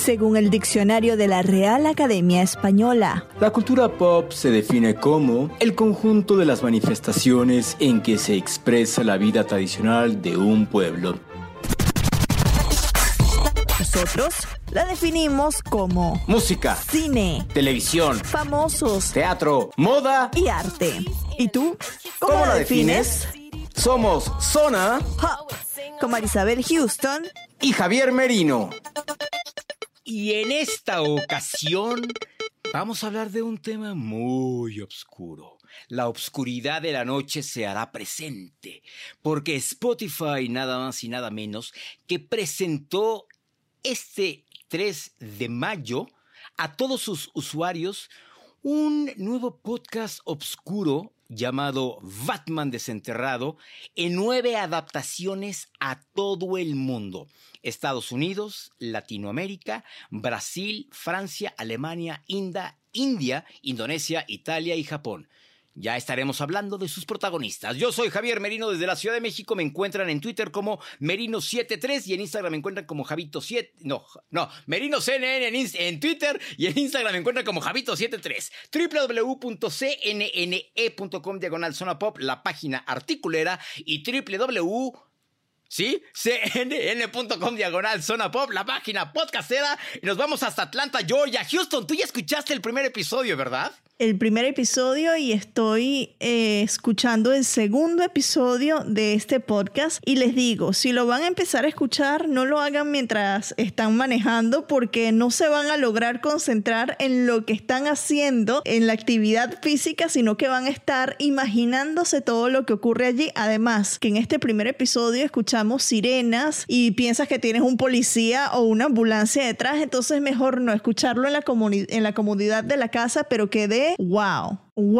según el diccionario de la Real Academia Española. La cultura pop se define como el conjunto de las manifestaciones en que se expresa la vida tradicional de un pueblo. Nosotros la definimos como música, cine, televisión, famosos, teatro, moda y arte. ¿Y tú? ¿Cómo la defines? Somos Zona Pop, con Marisabel Houston y Javier Merino. Y en esta ocasión vamos a hablar de un tema muy oscuro. La oscuridad de la noche se hará presente, porque Spotify nada más y nada menos que presentó este 3 de mayo a todos sus usuarios un nuevo podcast oscuro llamado Batman Desenterrado, en 9 adaptaciones a todo el mundo: Estados Unidos, Latinoamérica, Brasil, Francia, Alemania, India, Indonesia, Italia y Japón. Ya estaremos hablando de sus protagonistas. Yo soy Javier Merino desde la Ciudad de México. Me encuentran en Twitter como Merino73 y en Instagram me encuentran como Javito7. Merino CNN en Twitter y en Instagram me encuentran como Javito73. www.cnne.com/Zona Pop, la página articulera, y cnn.com/Zona Pop, la página podcastera. Y nos vamos hasta Atlanta, Georgia. Houston, tú ya escuchaste el primer episodio, ¿verdad? El primer episodio, y estoy escuchando el segundo episodio de este podcast. Y les digo, si lo van a empezar a escuchar, no lo hagan mientras están manejando, porque no se van a lograr concentrar en lo que están haciendo, en la actividad física, sino que van a estar imaginándose todo lo que ocurre allí. Además, que en este primer episodio escuchamos sirenas y piensas que tienes un policía o una ambulancia detrás, entonces mejor no escucharlo en la comodidad de la casa, pero quedé wow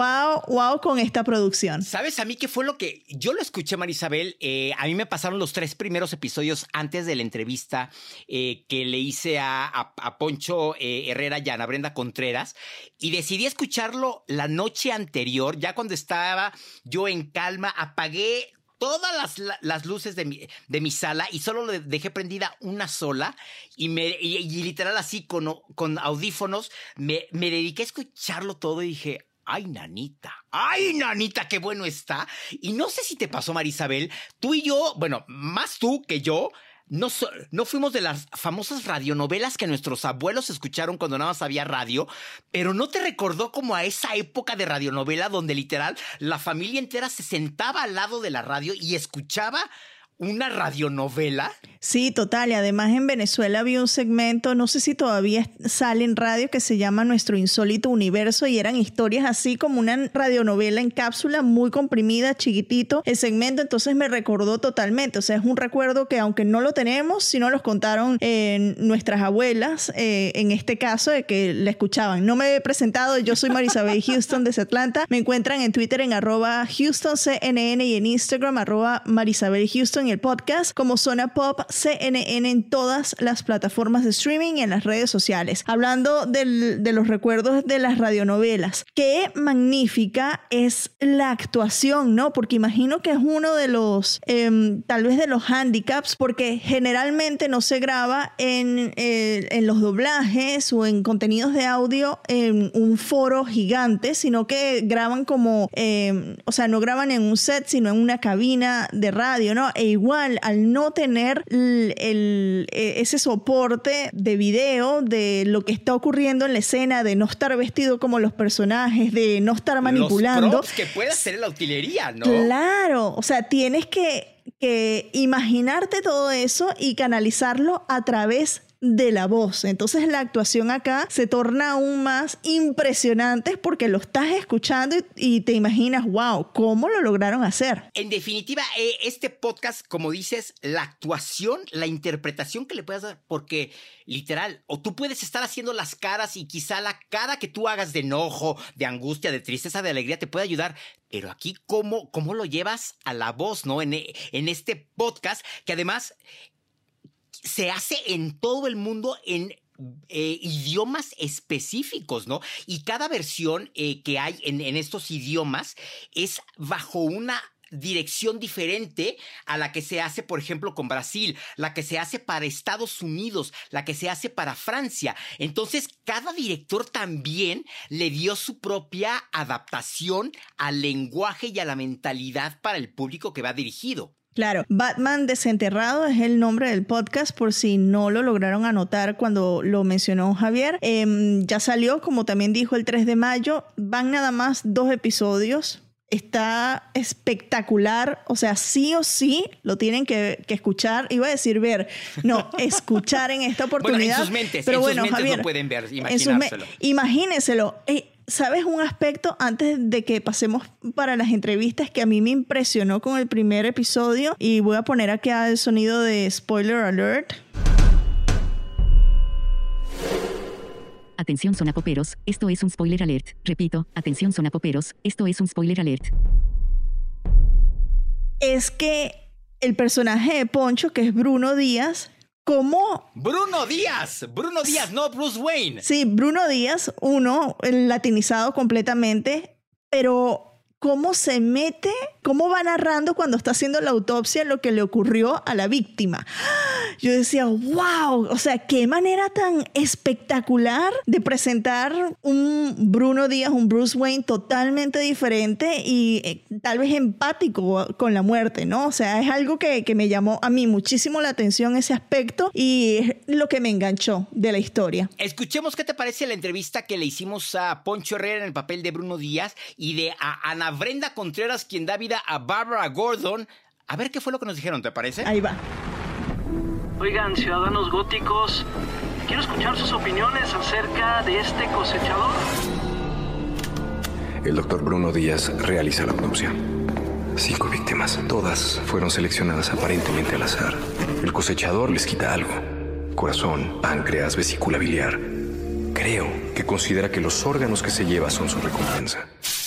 con esta producción. ¿Sabes a mí qué fue lo que yo lo escuché, Marisabel? A mí me pasaron los 3 primeros episodios antes de la entrevista que le hice a Poncho Herrera y a Ana Brenda Contreras, y decidí escucharlo la noche anterior, ya cuando estaba yo en calma. Apagué todas las luces de mi sala y solo le dejé prendida una sola, y literal así con audífonos me dediqué a escucharlo todo y dije: ¡ay, nanita! ¡Qué bueno está! Y no sé si te pasó, Marisabel, tú y yo, bueno, más tú que yo, no fuimos de las famosas radionovelas que nuestros abuelos escucharon cuando nada más había radio, pero ¿no te recordó como a esa época de radionovela donde literal la familia entera se sentaba al lado de la radio y escuchaba una radionovela? Sí, total. Y además en Venezuela había un segmento, no sé si todavía sale en radio, que se llama Nuestro Insólito Universo, y eran historias así como una radionovela en cápsula, muy comprimida, chiquitito el segmento. Entonces me recordó totalmente. O sea, es un recuerdo que, aunque no lo tenemos, sí nos los contaron nuestras abuelas, en este caso, de que la escuchaban. No me he presentado, yo soy Marisabel Houston desde Atlanta. Me encuentran en Twitter en @HoustonCNN y en Instagram @Marisabel Houston, y el podcast como Zona Pop CNN en todas las plataformas de streaming y en las redes sociales. Hablando de los recuerdos de las radionovelas, qué magnífica es la actuación, ¿no? Porque imagino que es uno de los, tal vez de los handicaps, porque generalmente no se graba en los doblajes o en contenidos de audio en un foro gigante, sino que graban como, o sea, no graban en un set, sino en una cabina de radio, ¿no? E igual, al no tener ese soporte de video de lo que está ocurriendo en la escena, de no estar vestido como los personajes, de no estar manipulando. Los props que puede hacer en la utilería, ¿no? Claro, o sea, tienes que imaginarte todo eso y canalizarlo a través de la voz. Entonces la actuación acá se torna aún más impresionante, porque lo estás escuchando y te imaginas, wow, ¿cómo lo lograron hacer? En definitiva, este podcast, como dices, la actuación, la interpretación que le puedas dar, porque literal, o tú puedes estar haciendo las caras y quizá la cara que tú hagas de enojo, de angustia, de tristeza, de alegría te puede ayudar, pero aquí cómo lo llevas a la voz, ¿no? En este podcast, que además se hace en todo el mundo en idiomas específicos, ¿no? Y cada versión que hay en estos idiomas es bajo una dirección diferente a la que se hace, por ejemplo, con Brasil, la que se hace para Estados Unidos, la que se hace para Francia. Entonces, cada director también le dio su propia adaptación al lenguaje y a la mentalidad para el público que va dirigido. Claro, Batman Desenterrado es el nombre del podcast, por si no lo lograron anotar cuando lo mencionó Javier. Ya salió, como también dijo, el 3 de mayo. Van nada más 2 episodios. Está espectacular. O sea, sí o sí lo tienen que escuchar. Iba a decir ver. No, escuchar en esta oportunidad. Bueno, en sus mentes. Pero en bueno, sus mentes Javier, lo pueden ver, imaginárselo. Imagínenselo. ¿Sabes un aspecto antes de que pasemos para las entrevistas que a mí me impresionó con el primer episodio? Y voy a poner acá el sonido de spoiler alert. Atención sonapoperos, esto es un spoiler alert. Repito, atención sonapoperos, esto es un spoiler alert. Es que el personaje de Poncho, que es Bruno Díaz, ¿cómo? Bruno Díaz, no Bruce Wayne. Sí, Bruno Díaz, el latinizado completamente, pero ¿cómo se mete? ¿Cómo va narrando cuando está haciendo la autopsia lo que le ocurrió a la víctima? Yo decía, wow, o sea, qué manera tan espectacular de presentar un Bruno Díaz, un Bruce Wayne totalmente diferente y tal vez empático con la muerte, ¿no? O sea, es algo que me llamó a mí muchísimo la atención ese aspecto y es lo que me enganchó de la historia. Escuchemos qué te parece la entrevista que le hicimos a Poncho Herrera en el papel de Bruno Díaz y de a Ana Brenda Contreras, quien da vida a Barbara Gordon. A ver qué fue lo que nos dijeron, ¿te parece? Ahí va. Oigan, ciudadanos góticos, quiero escuchar sus opiniones acerca de este cosechador. El doctor Bruno Díaz realiza la autopsia. 5 víctimas. Todas fueron seleccionadas aparentemente al azar. El cosechador les quita algo. Corazón, páncreas, vesícula biliar. Creo que considera que los órganos que se lleva son su recompensa.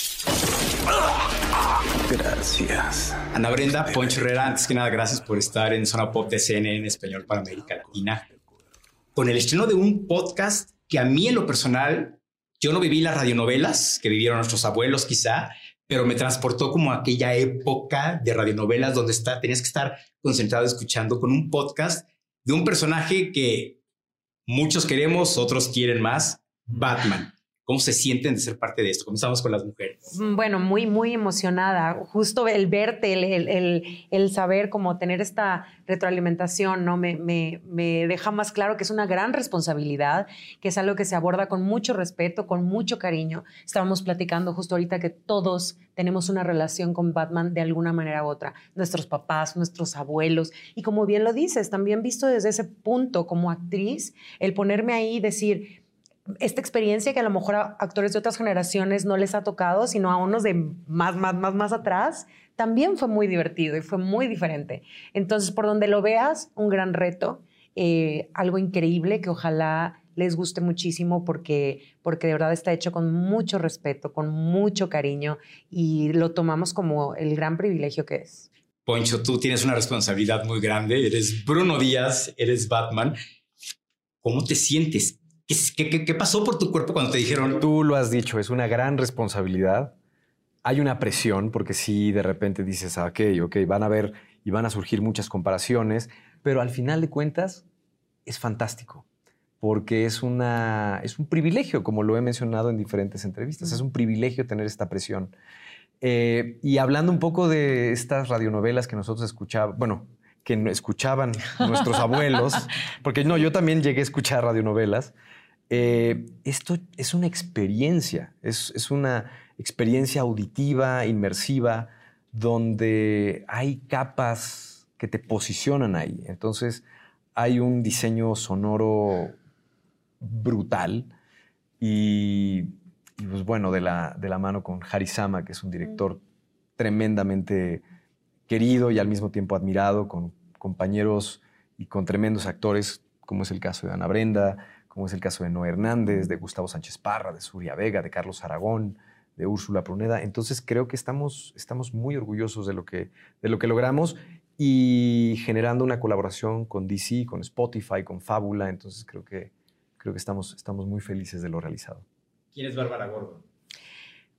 Gracias. Ana Brenda, Poncho Herrera, antes que nada, gracias por estar en Zona Pop de CNN en español para América Latina. Con el estreno de un podcast que a mí en lo personal, yo no viví las radionovelas que vivieron nuestros abuelos quizá, pero me transportó como a aquella época de radionovelas donde tenías que estar concentrado escuchando con un podcast de un personaje que muchos queremos, otros quieren más, Batman. ¿Cómo se sienten de ser parte de esto? Comenzamos con las mujeres. Bueno, muy, muy emocionada. Justo el verte, el saber cómo tener esta retroalimentación, ¿no? Me deja más claro que es una gran responsabilidad, que es algo que se aborda con mucho respeto, con mucho cariño. Estábamos platicando justo ahorita que todos tenemos una relación con Batman de alguna manera u otra. Nuestros papás, nuestros abuelos. Y como bien lo dices, también visto desde ese punto como actriz, el ponerme ahí y decir... esta experiencia que a lo mejor a actores de otras generaciones no les ha tocado, sino a unos de más atrás, también fue muy divertido y fue muy diferente. Entonces, por donde lo veas, un gran reto, algo increíble que ojalá les guste muchísimo porque de verdad está hecho con mucho respeto, con mucho cariño y lo tomamos como el gran privilegio que es. Poncho, tú tienes una responsabilidad muy grande. Eres Bruno Díaz, eres Batman. ¿Cómo te sientes? ¿Qué pasó por tu cuerpo cuando te dijeron? Tú lo has dicho, es una gran responsabilidad. Hay una presión porque si de repente dices, ok, van a ver y van a surgir muchas comparaciones, pero al final de cuentas es fantástico porque es un privilegio, como lo he mencionado en diferentes entrevistas, es un privilegio tener esta presión. Y hablando un poco de estas radionovelas que nosotros que escuchaban nuestros abuelos, porque no, yo también llegué a escuchar radionovelas. Esto es una experiencia, es una experiencia auditiva, inmersiva, donde hay capas que te posicionan ahí. Entonces, hay un diseño sonoro brutal y pues bueno, de la mano con Harisama, que es un director tremendamente querido y al mismo tiempo admirado, con compañeros y con tremendos actores, como es el caso de Ana Brenda, como es el caso de Noé Hernández, de Gustavo Sánchez Parra, de Surya Vega, de Carlos Aragón, de Úrsula Pruneda. Entonces creo que estamos muy orgullosos de lo que logramos y generando una colaboración con DC, con Spotify, con Fábula. Entonces creo que estamos muy felices de lo realizado. ¿Quién es Bárbara Gordon?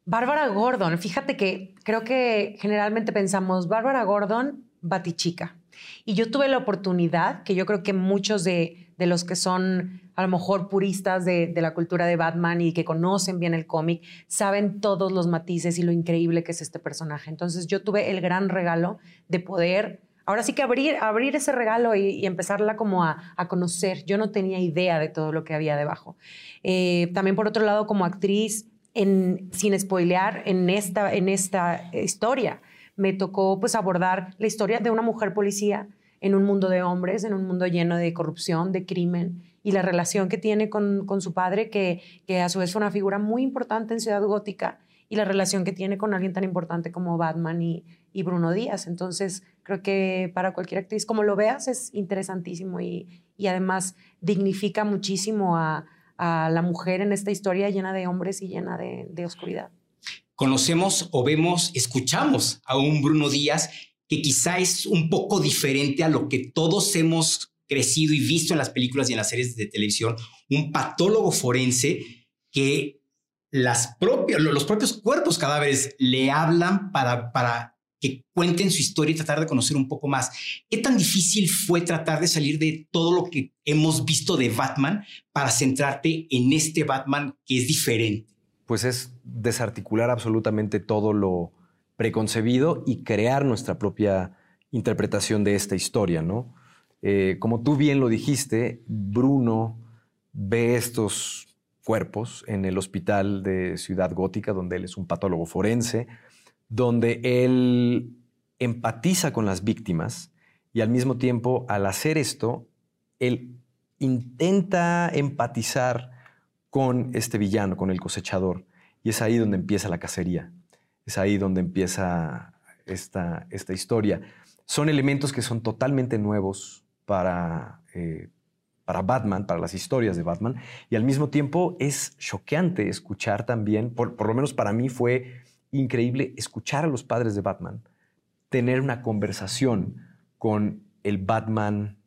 Bárbara Gordon, fíjate que creo que generalmente pensamos Bárbara Gordon, Batichica. Y yo tuve la oportunidad, que yo creo que muchos de los que son a lo mejor puristas de la cultura de Batman y que conocen bien el cómic, saben todos los matices y lo increíble que es este personaje. Entonces yo tuve el gran regalo de poder, ahora sí que abrir ese regalo y empezarla como a conocer. Yo no tenía idea de todo lo que había debajo. También por otro lado, como actriz, sin spoilear, en esta historia, me tocó pues abordar la historia de una mujer policía en un mundo de hombres, en un mundo lleno de corrupción, de crimen, y la relación que tiene con su padre, que a su vez fue una figura muy importante en Ciudad Gótica, y la relación que tiene con alguien tan importante como Batman y Bruno Díaz. Entonces, creo que para cualquier actriz, como lo veas, es interesantísimo y además dignifica muchísimo a la mujer en esta historia llena de hombres y llena de oscuridad. Conocemos o vemos, escuchamos a un Bruno Díaz que quizá es un poco diferente a lo que todos hemos crecido y visto en las películas y en las series de televisión, un patólogo forense que los propios cuerpos cadáveres le hablan para que cuenten su historia y tratar de conocer un poco más. ¿Qué tan difícil fue tratar de salir de todo lo que hemos visto de Batman para centrarte en este Batman que es diferente? Pues es desarticular absolutamente todo lo preconcebido y crear nuestra propia interpretación de esta historia, ¿no? Como tú bien lo dijiste, Bruno ve estos cuerpos en el hospital de Ciudad Gótica, donde él es un patólogo forense, donde él empatiza con las víctimas y al mismo tiempo, al hacer esto, él intenta empatizar con este villano, con el cosechador. Y es ahí donde empieza la cacería. Es ahí donde empieza esta historia. Son elementos que son totalmente nuevos para Batman, para las historias de Batman. Y al mismo tiempo es choqueante escuchar también, por lo menos para mí fue increíble escuchar a los padres de Batman tener una conversación con el Batman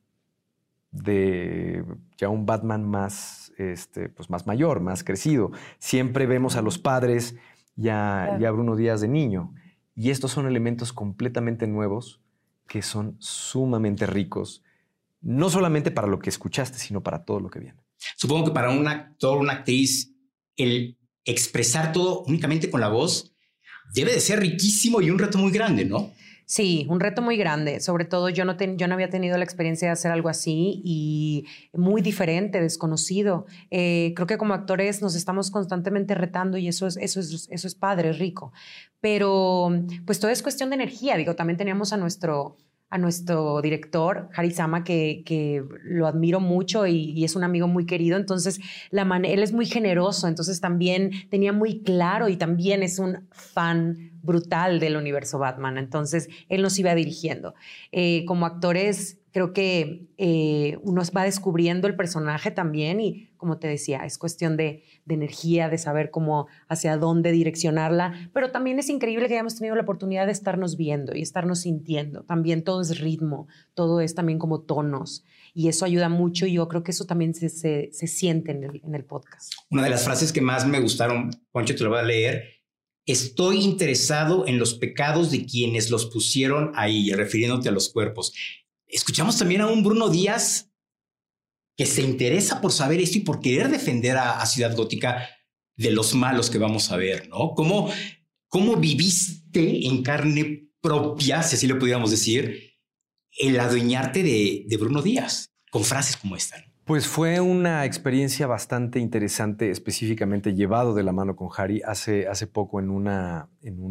ya un Batman más, pues más mayor, más crecido. Siempre vemos a los padres y a Bruno Díaz de niño. Y estos son elementos completamente nuevos que son sumamente ricos, no solamente para lo que escuchaste, sino para todo lo que viene. Supongo que para un actor, una actriz, el expresar todo únicamente con la voz debe de ser riquísimo y un reto muy grande, ¿no? Sí, un reto muy grande. Sobre todo yo no había tenido la experiencia de hacer algo así y muy diferente, desconocido. Creo que como actores nos estamos constantemente retando y eso es padre, es rico. Pero pues todo es cuestión de energía. Digo, también teníamos a nuestro director, Harisama, que lo admiro mucho y es un amigo muy querido. Entonces, él es muy generoso. Entonces, también tenía muy claro y también es un fan brutal del universo Batman. Entonces, él nos iba dirigiendo. Como actores, creo que uno va descubriendo el personaje también y, como te decía, es cuestión de energía, de saber cómo, hacia dónde direccionarla, pero también es increíble que hayamos tenido la oportunidad de estarnos viendo y estarnos sintiendo. También todo es ritmo, todo es también como tonos y eso ayuda mucho y yo creo que eso también se siente en el podcast. Una de las frases que más me gustaron, Poncho, te lo voy a leer. Estoy interesado en los pecados de quienes los pusieron ahí, refiriéndote a los cuerpos. Escuchamos también a un Bruno Díaz que se interesa por saber esto y por querer defender a Ciudad Gótica de los malos que vamos a ver, ¿no? ¿Cómo viviste en carne propia, si así lo pudiéramos decir, el adueñarte de Bruno Díaz con frases como esta, ¿no? Pues fue una experiencia bastante interesante, específicamente llevado de la mano con Hari. Hace poco en una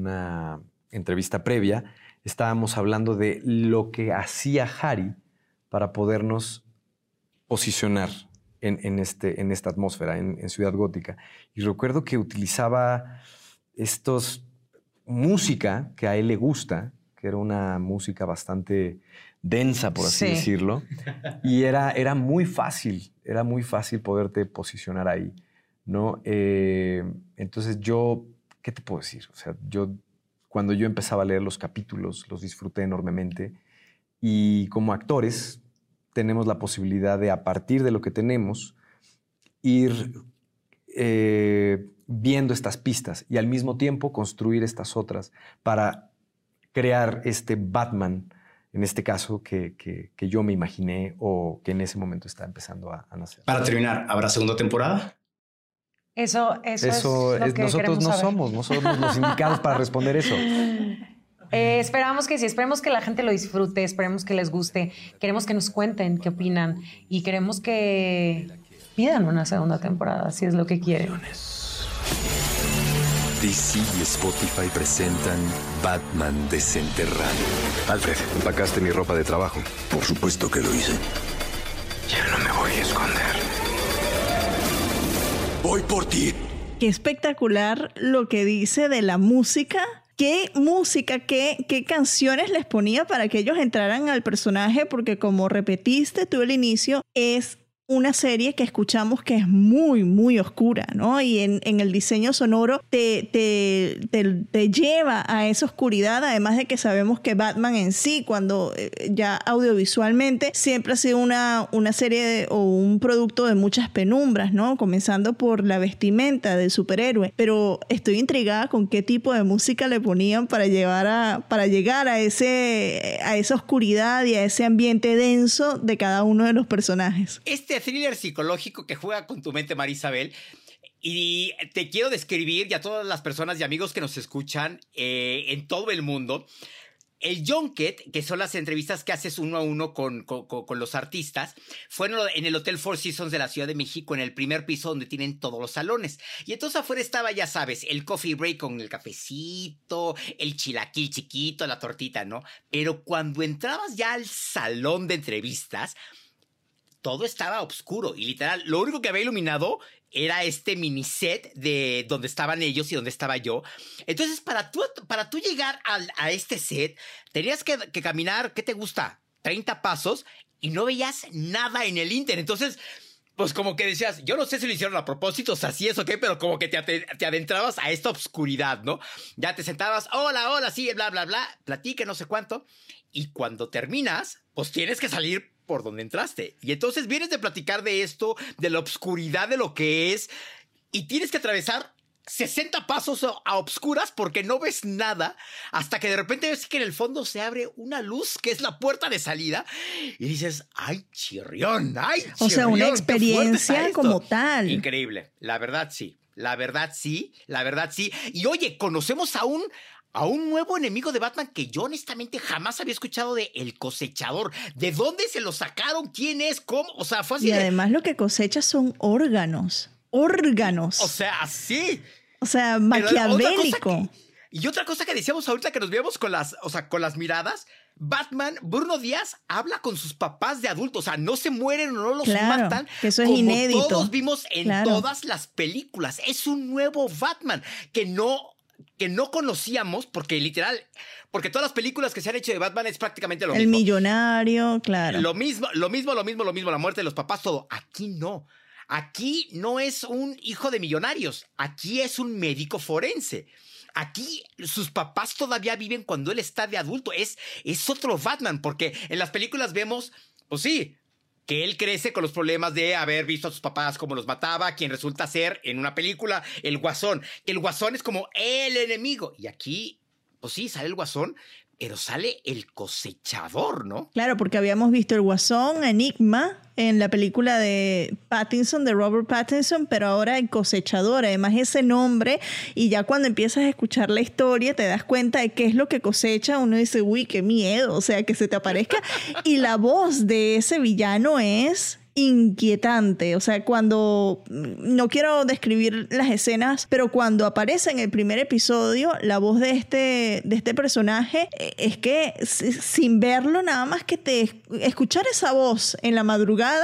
entrevista previa estábamos hablando de lo que hacía Hari para podernos posicionar en esta atmósfera, en Ciudad Gótica. Y recuerdo que utilizaba música que a él le gusta, que era una música bastante densa, por así decirlo. Y era muy fácil poderte posicionar ahí, ¿no? Entonces ¿qué te puedo decir? O sea, cuando yo empezaba a leer los capítulos, los disfruté enormemente. Y como actores tenemos la posibilidad de, a partir de lo que tenemos, ir viendo estas pistas y al mismo tiempo construir estas otras para crear este Batman, en este caso, que yo me imaginé o que en ese momento está empezando a nacer. Para terminar, ¿habrá segunda temporada? Eso es lo que nosotros no somos los indicados para responder eso. Esperamos que sí, esperemos que la gente lo disfrute, esperemos que les guste, queremos que nos cuenten qué opinan y queremos que pidan una segunda temporada, si es lo que quieren. DC y Spotify presentan Batman Desenterrado. Alfred, empacaste mi ropa de trabajo. Por supuesto que lo hice. Ya no me voy a esconder. Voy por ti. Qué espectacular lo que dice de la música. ¿Qué música, qué canciones les ponía para que ellos entraran al personaje? Porque como repetiste tú al inicio, es una serie que escuchamos que es muy, muy oscura, ¿no? Y en el diseño sonoro te lleva a esa oscuridad, además de que sabemos que Batman en sí, cuando ya audiovisualmente, siempre ha sido una serie o un producto de muchas penumbras, ¿no? Comenzando por la vestimenta del superhéroe. Pero estoy intrigada con qué tipo de música le ponían para llegar a esa oscuridad y a ese ambiente denso de cada uno de los personajes. Este thriller psicológico que juega con tu mente, Marisabel, y te quiero describir, y a todas las personas y amigos que nos escuchan en todo el mundo, el junket, que son las entrevistas que haces uno a uno con los artistas, fueron en el Hotel Four Seasons de la Ciudad de México, en el primer piso donde tienen todos los salones. Y entonces afuera estaba, ya sabes, el coffee break con el cafecito, el chilaquil chiquito, la tortita, ¿no? Pero cuando entrabas ya al salón de entrevistas, todo estaba oscuro y literal, lo único que había iluminado era este mini set de donde estaban ellos y donde estaba yo. Entonces, para tú llegar a este set, tenías que caminar, ¿qué te gusta? 30 pasos y no veías nada en el internet. Entonces, pues como que decías, yo no sé si lo hicieron a propósito, o sea, sí es ok, pero como que te adentrabas a esta oscuridad, ¿no? Ya te sentabas, hola, sí, bla, bla, bla, platique, no sé cuánto. Y cuando terminas, pues tienes que salir por donde entraste. Y entonces vienes de platicar de esto, de la obscuridad de lo que es, y tienes que atravesar 60 pasos a obscuras porque no ves nada, hasta que de repente ves que en el fondo se abre una luz que es la puerta de salida y dices, ¡ay, chirrión! ¡Ay, chirrión! O sea, una experiencia como tal. Increíble. La verdad, sí. La verdad, sí. Y oye, conocemos a un nuevo enemigo de Batman que yo honestamente jamás había escuchado, de El Cosechador. ¿De dónde se lo sacaron? ¿Quién es? ¿Cómo? O sea, fue así. Y además lo que cosecha son órganos. ¡Órganos! O sea, sí. O sea, maquiavélico. Y otra cosa que decíamos ahorita que nos veíamos con las miradas, Batman, Bruno Díaz, habla con sus papás de adultos. O sea, no se mueren o no los matan. Que eso es inédito. Todos vimos en todas las películas. Es un nuevo Batman que no conocíamos, porque literal, porque todas las películas que se han hecho de Batman es prácticamente lo mismo. El millonario, claro. Lo mismo, la muerte de los papás, todo. Aquí no. Aquí no es un hijo de millonarios. Aquí es un médico forense. Aquí sus papás todavía viven cuando él está de adulto. Es otro Batman, porque en las películas vemos, pues sí, que él crece con los problemas de haber visto a sus papás cómo los mataba, quien resulta ser en una película el Guasón. Que el Guasón es como el enemigo. Y aquí, pues sí, sale el Guasón, pero sale el Cosechador, ¿no? Claro, porque habíamos visto el Guasón, Enigma, en la película de Pattinson, de Robert Pattinson, pero ahora el Cosechador. Además, ese nombre, y ya cuando empiezas a escuchar la historia, te das cuenta de qué es lo que cosecha. Uno dice, uy, qué miedo, o sea, que se te aparezca. Y la voz de ese villano es inquietante. O sea, cuando, no quiero describir las escenas, pero cuando aparece en el primer episodio la voz de este personaje, es que sin verlo, nada más que escuchar esa voz en la madrugada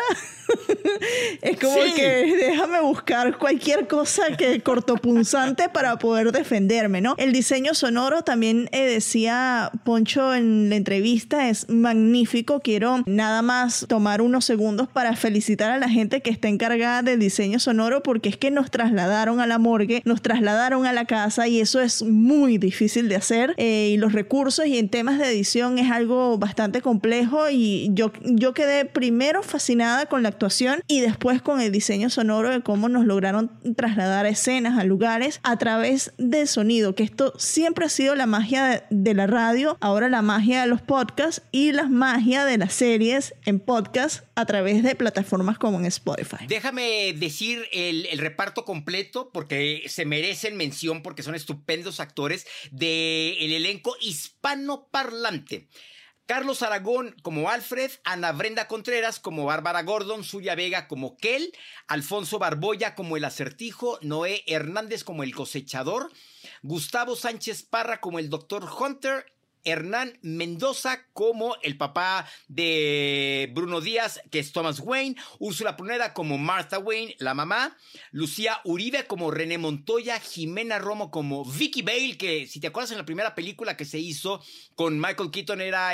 es como que déjame buscar cualquier cosa que cortopunzante para poder defenderme, ¿no? El diseño sonoro también, decía Poncho en la entrevista, es magnífico. Quiero nada más tomar unos segundos para felicitar a la gente que está encargada del diseño sonoro, porque es que nos trasladaron a la morgue, nos trasladaron a la casa y eso es muy difícil de hacer, y los recursos y en temas de edición es algo bastante complejo, y yo quedé primero fascinada con la actuación y después con el diseño sonoro de cómo nos lograron trasladar a escenas, a lugares a través del sonido, que esto siempre ha sido la magia de la radio, ahora la magia de los podcasts y la magia de las series en podcast a través de plataformas como en Spotify. Déjame decir el reparto completo, porque se merecen mención, porque son estupendos actores del elenco hispanoparlante. Carlos Aragón como Alfred, Ana Brenda Contreras como Bárbara Gordon, Zuria Vega como Kel, Alfonso Barboya como el Acertijo, Noé Hernández como el Cosechador, Gustavo Sánchez Parra como el Dr. Hunter, Hernán Mendoza como el papá de Bruno Díaz, que es Thomas Wayne, Úrsula Pruneda como Martha Wayne, la mamá, Lucía Uribe como René Montoya, Jimena Romo como Vicky Bale, que si te acuerdas en la primera película que se hizo con Michael Keaton era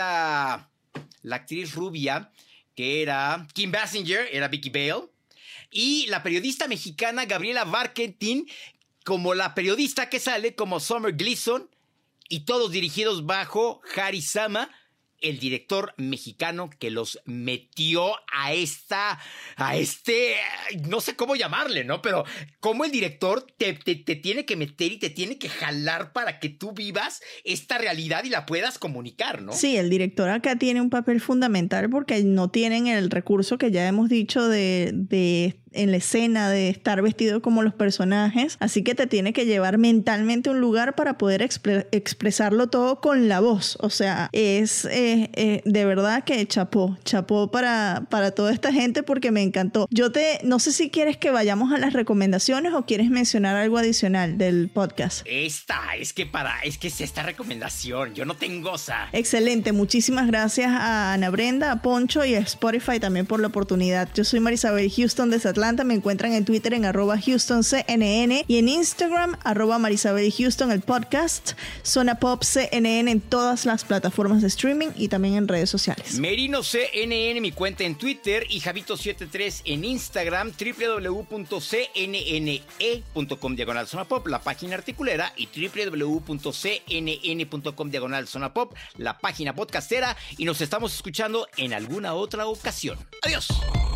la actriz rubia, que era Kim Basinger, era Vicky Bale, y la periodista mexicana Gabriela Barkentin como la periodista que sale como Summer Gleason, y todos dirigidos bajo Harry Sama, el director mexicano que los metió a este, no sé cómo llamarle, ¿no? Pero cómo el director te tiene que meter y te tiene que jalar para que tú vivas esta realidad y la puedas comunicar, ¿no? Sí, el director acá tiene un papel fundamental porque no tienen el recurso que ya hemos dicho de en la escena de estar vestido como los personajes, así que te tiene que llevar mentalmente a un lugar para poder expresarlo todo con la voz. O sea, es de verdad que chapó para toda esta gente, porque me encantó. No sé si quieres que vayamos a las recomendaciones o quieres mencionar algo adicional del podcast. Es que es esta recomendación, yo no tengo Excelente, muchísimas gracias a Ana Brenda, a Poncho y a Spotify también por la oportunidad. Yo soy Marisabel Houston desde Atlanta. Me encuentran en Twitter en @HoustonCNN y en Instagram @MarisabelHouston, el podcast Zona Pop CNN en todas las plataformas de streaming y también en redes sociales. Merino CNN, mi cuenta en Twitter, y Javito73 en Instagram, www.cnne.com/Zona Pop, la página articulera, y www.cnn.com/Zona Pop, la página podcastera, y nos estamos escuchando en alguna otra ocasión. ¡Adiós!